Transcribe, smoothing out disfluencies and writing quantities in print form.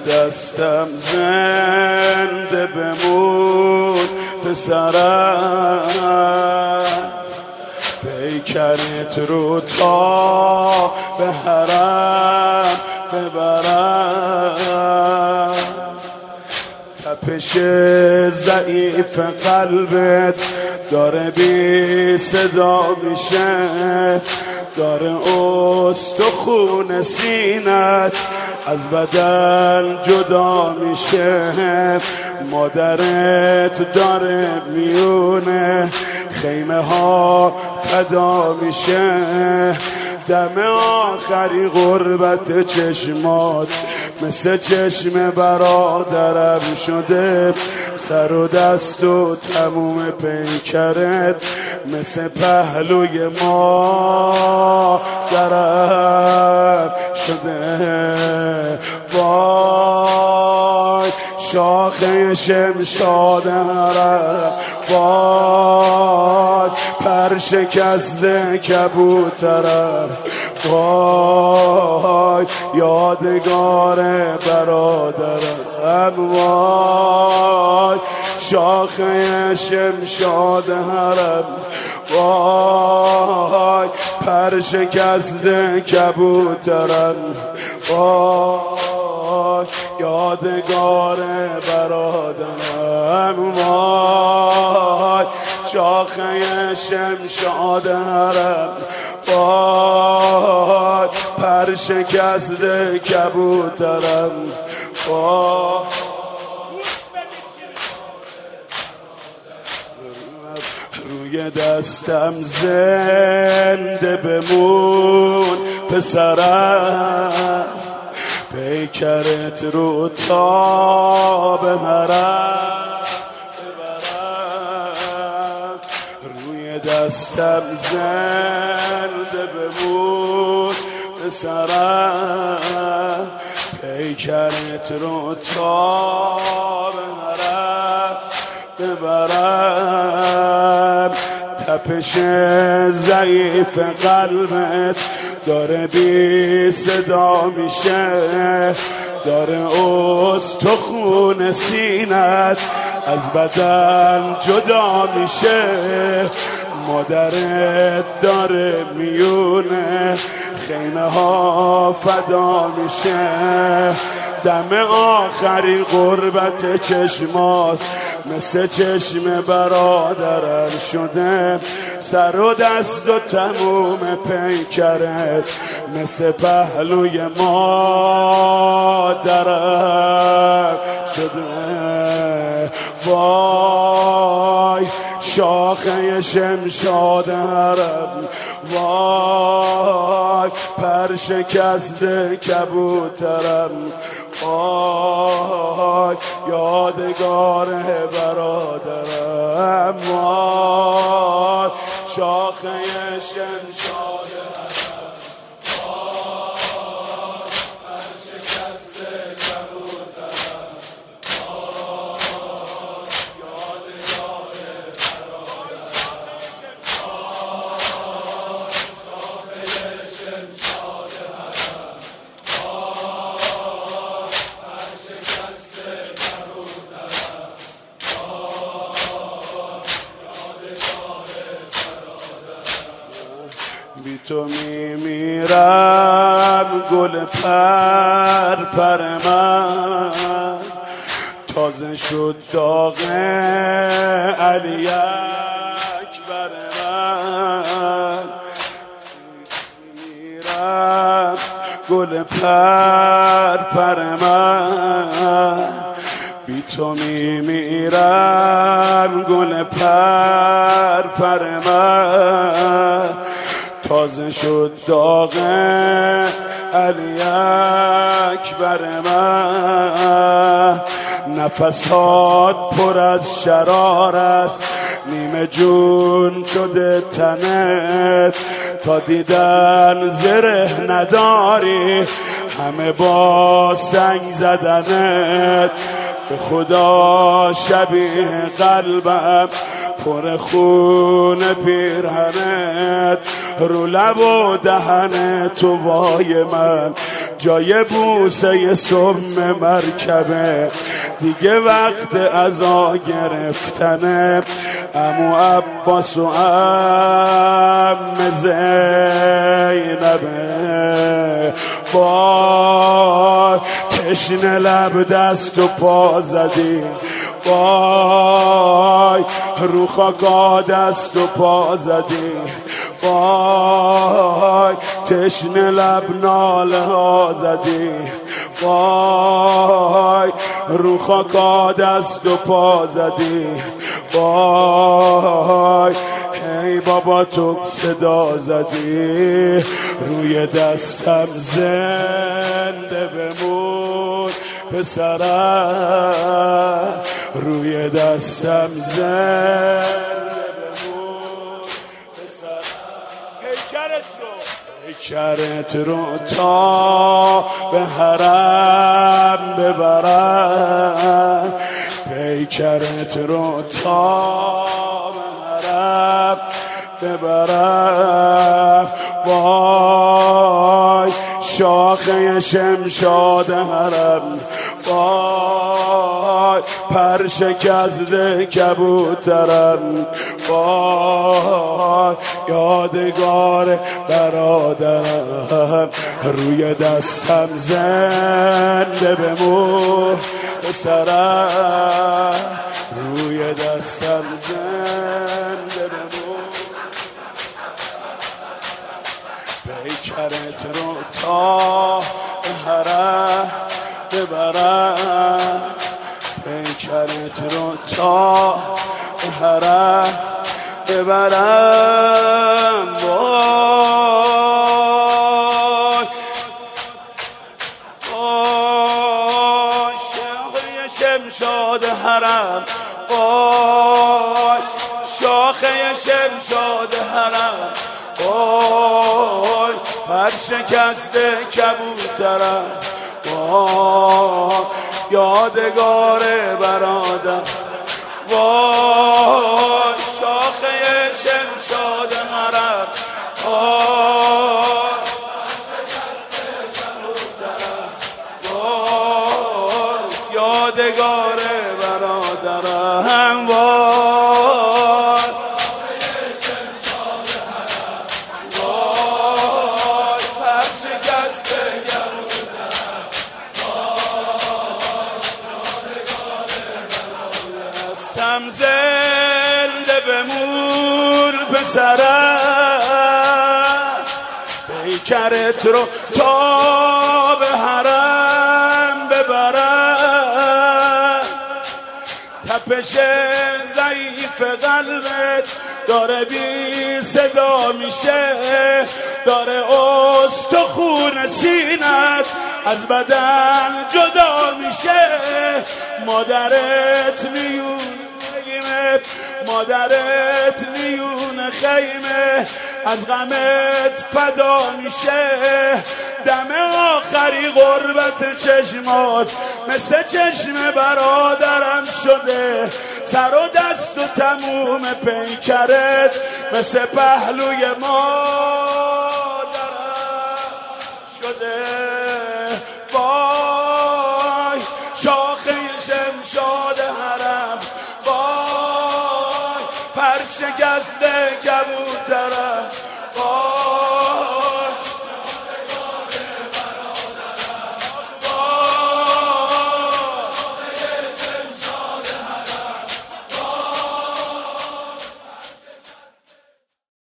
دستم زنده بمون پسرم، پیکرت رو تا به حرم ببرم. تپش ضعیف قلبت داره بی صدا میشه، داره استخون سینت از بدن جدا میشه. مادرت داره میونه خیمه ها فدا میشه. دم آخری غربت چشمات مثل چشم برادرم شده. سر و دست و تموم پیکرت مثل پهلوی مادرم شده. وای شاخه شمشاد حرم، وای پر شکسته کبوترم، وای یادگار برادرم. وای شاخه شمشاد حرم، وای پر شکسته کبوترم، وای یادگار برادرم. وای شاخه شمشاد حرم، وای پر شکسته کبوترم. وای روی دستم زنده بمون پسرم، پیکرت رو تا به حرم ببرم. روی دستم زنده بمون پسرم، پیکرت رو تا به حرم ببرم. تپش ضعیف قلبت داره بی صدا میشه، داره استخون سینت از بدن جدا میشه. مادرت داره میونه خیمه ها فدا میشه. دم آخری غربت چشمات مثل چشم برادرم شده. سر و دست و تموم پیکرت مثل پهلوی مادرم شده. وای شاخه شمشاد حرم، وای پر شکسته کبوترم، وای یادگار برادرم. وای شاخه شمشاد حرم، وای پر شکسته کبوترم، وای یادگار برادرم. وای شاخه شمشاد حرم، وای پر شکسته کبوترم، بی تو میمیرم گل پر من. تازه شد داغ علی اکبر من. میمیرم گل پر من، بی تو میمیرم گل پر من. تازه شد داغ علی اکبر من. نفسات پر از شرار است، نیمه جون شده تنت. تا دیدن زره نداری، همه با سنگ زدنت. به خدا شبیه قلبم پر خون پیرهنت. رو لب و دهن تو وای من جای بوسه سم مرکبه دیگه وقت عزا گرفتنه عمو عباس و عم زینبه وای تشنه لب دست و پا زدی وای رو خاکا دست و پا زدی وای تشنه لب ناله ها زدی وای رو خاکا دست و پا زدی وای ای بابا تو صدا زدی روی دستم زنده بمون پسرم روی دستم زنده بمون پسرم پیکرت رو تا به حرم ببرم پیکرت رو تا به حرم ببرم وای شاخه شمشاد حرم وای پر شکسته کبوترم وای یادگار برادرم روی دستم زنده بمون پسرم روی دستم زنده بمون پیکرت رو تا حرم ببرم پیکرت رو تا حرم ببرم وای وای شاخه شمشاد حرم وای شاخه شمشاد حرم وای پر شکسته کبوترم وای یادگار برادر وای شاخه شمشاد حرم وای شکسته کبوترم وای یادگار برادرم وای شمشاد حرم وای پر شکسته کبوترم دستم زنده بمون پسرم پیکرت رو تا به حرم ببرم تپش ضعیف قلبت داره بی صدا میشه داره استخون سینت از بدن جدا میشه مادرت میون خیمه مادرت میون خیمه از غمت فدا میشه دم آخری غربت چشمات مثل چشم برادرم شده سر و دست و تموم پیکرت مثل پهلوی مادرم شده وای شاخه شمشاد حرم وای پر شکسته کبوترم